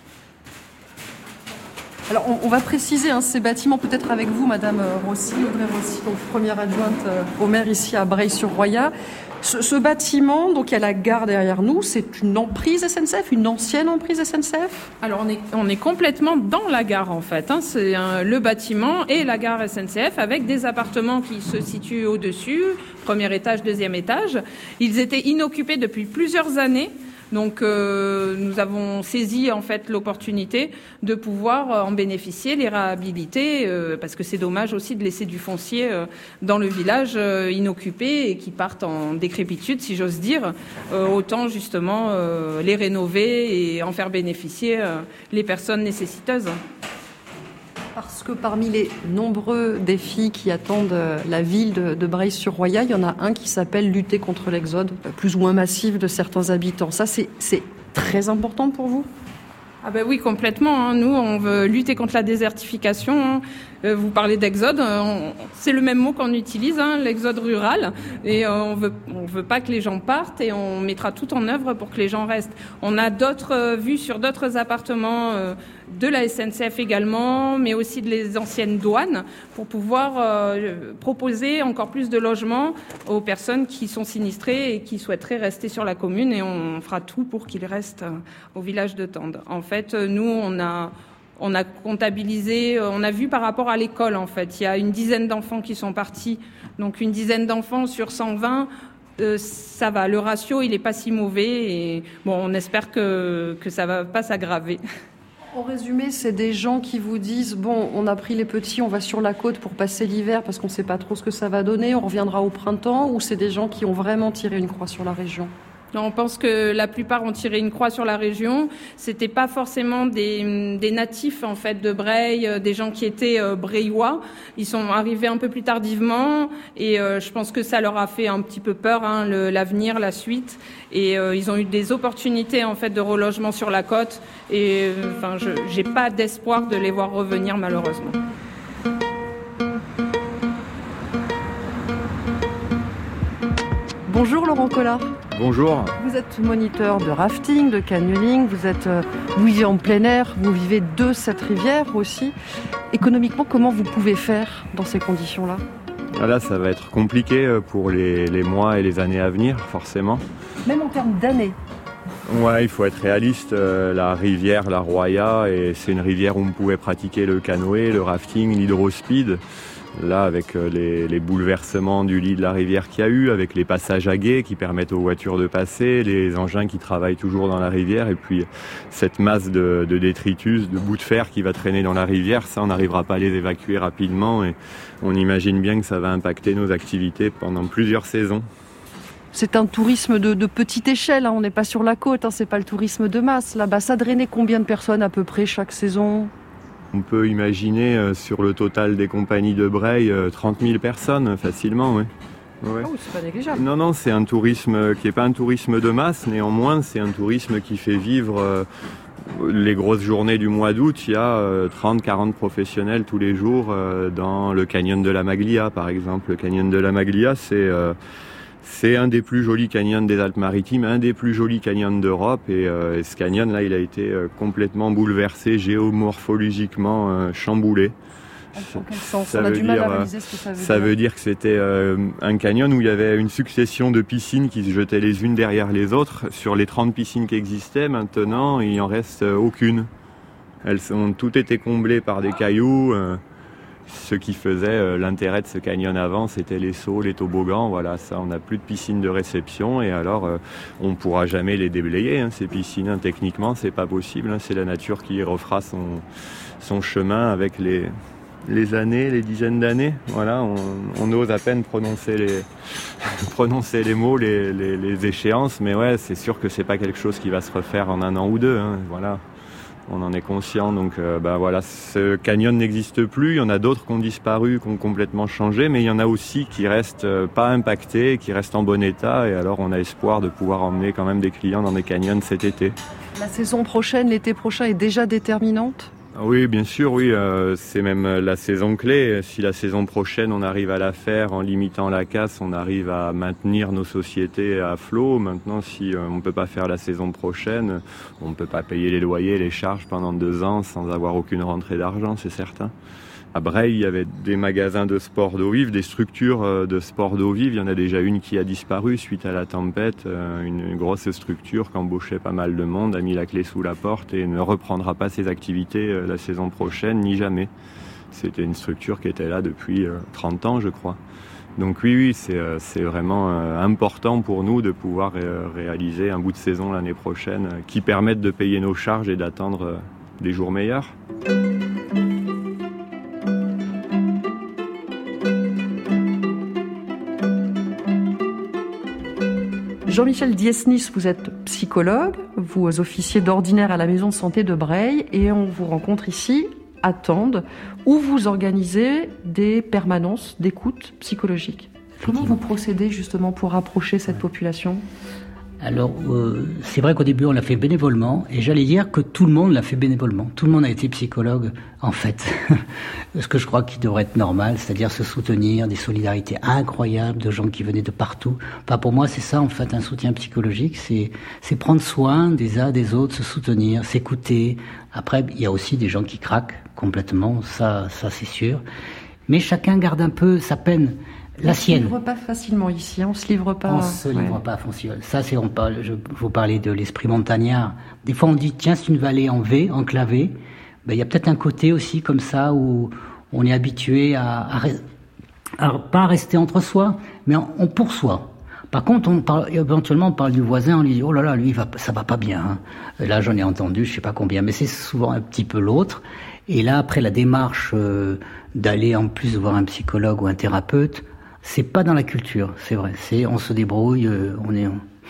Alors, on, on va préciser hein, ces bâtiments, peut-être avec vous, Madame Rossi, Audrey Rossi, donc première adjointe euh, au maire ici à Breil-sur-Roya. Ce, ce bâtiment, donc il y a la gare derrière nous, c'est une emprise S N C F, une ancienne emprise S N C F? Alors, on est, on est complètement dans la gare, en fait. Hein. C'est euh, le bâtiment et la gare S N C F avec des appartements qui se situent au-dessus, premier étage, deuxième étage. Ils étaient inoccupés depuis plusieurs années. Donc euh, nous avons saisi en fait l'opportunité de pouvoir euh, en bénéficier, les réhabiliter, euh, parce que c'est dommage aussi de laisser du foncier euh, dans le village euh, inoccupé et qui partent en décrépitude, si j'ose dire. Euh, autant justement euh, les rénover et en faire bénéficier euh, les personnes nécessiteuses. Parce que parmi les nombreux défis qui attendent la ville de, de Breil-sur-Roya, il y en a un qui s'appelle lutter contre l'exode plus ou moins massif de certains habitants. Ça, c'est, c'est très important pour vous? Ah ben oui, complètement. Hein. Nous, on veut lutter contre la désertification. Hein. Euh, vous parlez d'exode, on... c'est le même mot qu'on utilise, hein, l'exode rural. Et euh, on veut, on veut pas que les gens partent et on mettra tout en œuvre pour que les gens restent. On a d'autres euh, vues sur d'autres appartements euh, de la S N C F également, mais aussi de les anciennes douanes, pour pouvoir euh, proposer encore plus de logements aux personnes qui sont sinistrées et qui souhaiteraient rester sur la commune. Et on fera tout pour qu'ils restent euh, au village de Tende. En fait, nous, on a... On a comptabilisé, on a vu par rapport à l'école en fait, il y a une dizaine d'enfants qui sont partis, donc une dizaine d'enfants sur cent vingt, euh, ça va, le ratio il n'est pas si mauvais et bon, on espère que, que ça ne va pas s'aggraver. En résumé, c'est des gens qui vous disent, bon, on a pris les petits, on va sur la côte pour passer l'hiver parce qu'on ne sait pas trop ce que ça va donner, on reviendra au printemps, ou c'est des gens qui ont vraiment tiré une croix sur la région? On pense que la plupart ont tiré une croix sur la région. C'était pas forcément des, des natifs en fait de Breil, des gens qui étaient euh, breillois. Ils sont arrivés un peu plus tardivement et euh, je pense que ça leur a fait un petit peu peur, hein, le, l'avenir, la suite. Et euh, ils ont eu des opportunités en fait de relogement sur la côte. Et euh, enfin, je j'ai pas d'espoir de les voir revenir malheureusement. Bonjour Laurent Collard. Bonjour. Vous êtes moniteur de rafting, de canyoning, vous êtes euh, vous vivez en plein air, vous vivez de cette rivière aussi. Économiquement, comment vous pouvez faire dans ces conditions-là ? Là, ça va être compliqué pour les, les mois et les années à venir, forcément. Même en termes d'années ? Ouais, il faut être réaliste. Euh, la rivière, la Roya, et c'est une rivière où on pouvait pratiquer le canoë, le rafting, l'hydrospeed. Là, avec les, les bouleversements du lit de la rivière qu'il y a eu, avec les passages à gué qui permettent aux voitures de passer, les engins qui travaillent toujours dans la rivière, et puis cette masse de, de détritus, de bouts de fer qui va traîner dans la rivière, ça, on n'arrivera pas à les évacuer rapidement, et on imagine bien que ça va impacter nos activités pendant plusieurs saisons. C'est un tourisme de, de petite échelle, hein. On n'est pas sur la côte, hein. C'est pas le tourisme de masse. Là-bas, ça drainait combien de personnes à peu près chaque saison ? On peut imaginer euh, sur le total des compagnies de Breil euh, trente mille personnes facilement, oui. Ouais. Oh, c'est pas négligeable. Non, non, c'est un tourisme qui n'est pas un tourisme de masse, néanmoins c'est un tourisme qui fait vivre euh, les grosses journées du mois d'août. Il y a euh, trente à quarante professionnels tous les jours euh, dans le canyon de la Maglia par exemple. Le canyon de la Maglia, c'est... Euh, C'est un des plus jolis canyons des Alpes-Maritimes, un des plus jolis canyons d'Europe. Et, euh, et ce canyon, là, il a été euh, complètement bouleversé, géomorphologiquement euh, chamboulé. En quel sens ? Ça On a veut du mal dire, à réaliser ce que ça veut ça dire. veut dire que c'était euh, un canyon où il y avait une succession de piscines qui se jetaient les unes derrière les autres. Sur les trente piscines qui existaient, maintenant, il n'en reste euh, aucune. Elles ont toutes été comblées par des cailloux. Euh, Ce qui faisait euh, l'intérêt de ce canyon avant, c'était les sauts, les toboggans. Voilà, ça, on n'a plus de piscine de réception et alors euh, on ne pourra jamais les déblayer, hein, ces piscines. Hein, techniquement, c'est pas possible. Hein, c'est la nature qui refera son, son chemin avec les, les années, les dizaines d'années. Voilà, on, on ose à peine prononcer les, prononcer les mots, les, les, les échéances, mais ouais, c'est sûr que c'est pas quelque chose qui va se refaire en un an ou deux. Hein, voilà. On en est conscient, donc euh, ben voilà, ce canyon n'existe plus. Il y en a d'autres qui ont disparu, qui ont complètement changé, mais il y en a aussi qui restent euh, pas impactés, qui restent en bon état. Et alors, on a espoir de pouvoir emmener quand même des clients dans des canyons cet été. La saison prochaine, l'été prochain, est déjà déterminante ? Oui, bien sûr, oui. Euh, c'est même la saison clé. Si la saison prochaine, on arrive à la faire en limitant la casse, on arrive à maintenir nos sociétés à flot. Maintenant, si euh, on ne peut pas faire la saison prochaine, on ne peut pas payer les loyers, les charges pendant deux ans sans avoir aucune rentrée d'argent, c'est certain. À Breil, il y avait des magasins de sport d'eau vive, des structures de sport d'eau vive. Il y en a déjà une qui a disparu suite à la tempête. Une grosse structure qui embauchait pas mal de monde a mis la clé sous la porte et ne reprendra pas ses activités la saison prochaine, ni jamais. C'était une structure qui était là depuis trente ans, je crois. Donc oui, oui, c'est, c'est vraiment important pour nous de pouvoir réaliser un bout de saison l'année prochaine qui permette de payer nos charges et d'attendre des jours meilleurs. Jean-Michel Diesnis, vous êtes psychologue, vous officiez d'ordinaire à la maison de santé de Breil et on vous rencontre ici à Tende où vous organisez des permanences d'écoute psychologique. Comment vous procédez justement pour rapprocher cette population ? Alors, euh, c'est vrai qu'au début, on l'a fait bénévolement, et j'allais dire que tout le monde l'a fait bénévolement. Tout le monde a été psychologue, en fait. Ce que je crois qui devrait être normal, c'est-à-dire se soutenir, des solidarités incroyables de gens qui venaient de partout. Enfin, pour moi, c'est ça, en fait, un soutien psychologique, c'est, c'est prendre soin des uns des autres, se soutenir, s'écouter. Après, il y a aussi des gens qui craquent complètement, ça, ça c'est sûr. Mais chacun garde un peu sa peine. La sienne. On ne se livre pas facilement ici, on se livre pas. On se livre ouais. pas fonciol. Ça, c'est on parle. Je vous parlais de l'esprit montagnard. Des fois, on dit tiens, c'est une vallée en V, enclavée. Ben, il y a peut-être un côté aussi comme ça où on est habitué à, à, à pas rester entre soi, mais on, on pour soi. Par contre, on parle, éventuellement, on parle du voisin, on lui dit oh là là, lui, va, ça va pas bien. Hein. Là, j'en ai entendu, je sais pas combien, mais c'est souvent un petit peu l'autre. Et là, après la démarche euh, d'aller en plus voir un psychologue ou un thérapeute. C'est pas dans la culture, c'est vrai. C'est on se débrouille, euh, on est.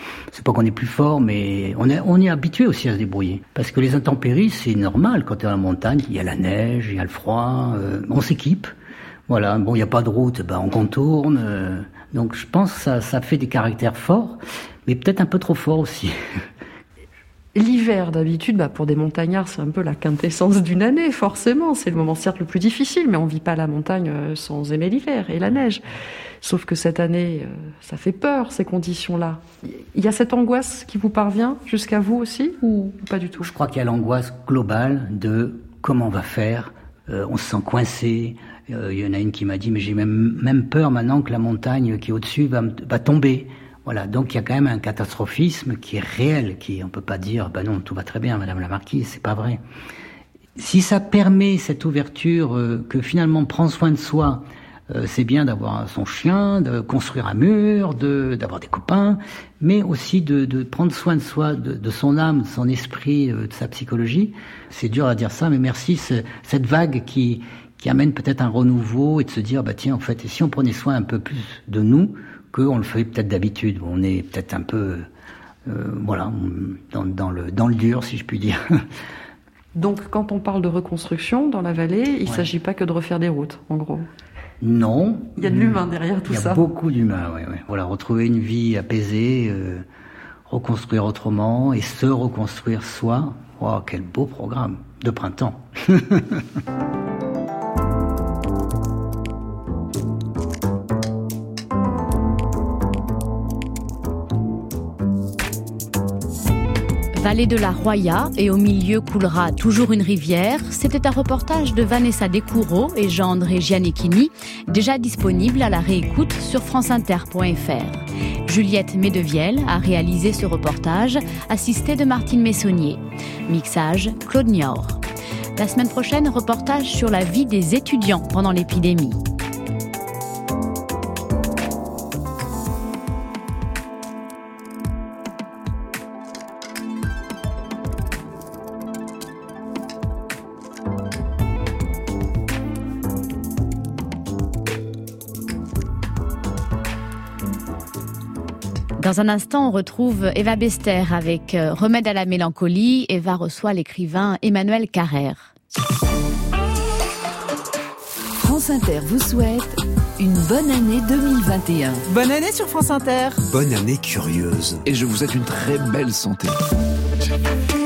c'est pas qu'on est plus fort, mais on est, on est habitué aussi à se débrouiller. Parce que les intempéries, c'est normal. Quand tu es en montagne, il y a la neige, il y a le froid, euh, on s'équipe. Voilà, bon, il n'y a pas de route, ben on contourne. Euh, donc je pense que ça, ça fait des caractères forts, mais peut-être un peu trop forts aussi. L'hiver, d'habitude, bah, pour des montagnards, c'est un peu la quintessence d'une année, forcément. C'est le moment certes le plus difficile, mais on vit pas la montagne sans aimer l'hiver et la neige. Sauf que cette année, ça fait peur, ces conditions-là. Il y a cette angoisse qui vous parvient jusqu'à vous aussi, ou pas du tout? Je crois qu'il y a l'angoisse globale de comment on va faire. Euh, on se sent coincé. Euh, il y en a une qui m'a dit, mais j'ai même, même peur maintenant que la montagne qui est au-dessus va, va tomber. Voilà, donc il y a quand même un catastrophisme qui est réel, qui on peut pas dire, ben non, tout va très bien, Madame la Marquise, c'est pas vrai. Si ça permet cette ouverture, euh, que finalement prendre soin de soi, euh, c'est bien d'avoir son chien, de construire un mur, de d'avoir des copains, mais aussi de, de prendre soin de soi, de, de son âme, de son esprit, euh, de sa psychologie. C'est dur à dire ça, mais merci, ce, cette vague qui qui amène peut-être un renouveau et de se dire, bah tiens, en fait, si on prenait soin un peu plus de nous, qu'on le fait peut-être d'habitude. On est peut-être un peu, euh, voilà, dans, dans, le, dans le dur, si je puis dire. Donc, quand on parle de reconstruction dans la vallée, il ne ouais. s'agit pas que de refaire des routes, en gros. Non. Il y a de l'humain derrière tout ça. Il y a beaucoup d'humain, oui. Ouais. Voilà, retrouver une vie apaisée, euh, reconstruire autrement et se reconstruire soi. Wow, quel beau programme de printemps. Vallée de la Roya et au milieu coulera toujours une rivière. C'était un reportage de Vanessa Descoureaux et Jean-André Giannichini, déjà disponible à la réécoute sur franceinter point f r. Juliette Medevielle a réalisé ce reportage, assistée de Martine Messonnier. Mixage, Claude Niort. La semaine prochaine, reportage sur la vie des étudiants pendant l'épidémie. Dans un instant, on retrouve Eva Bester avec Remède à la mélancolie. Eva reçoit l'écrivain Emmanuel Carrère. France Inter vous souhaite une bonne année deux mille vingt et un. Bonne année sur France Inter. Bonne année curieuse. Et je vous souhaite une très belle santé.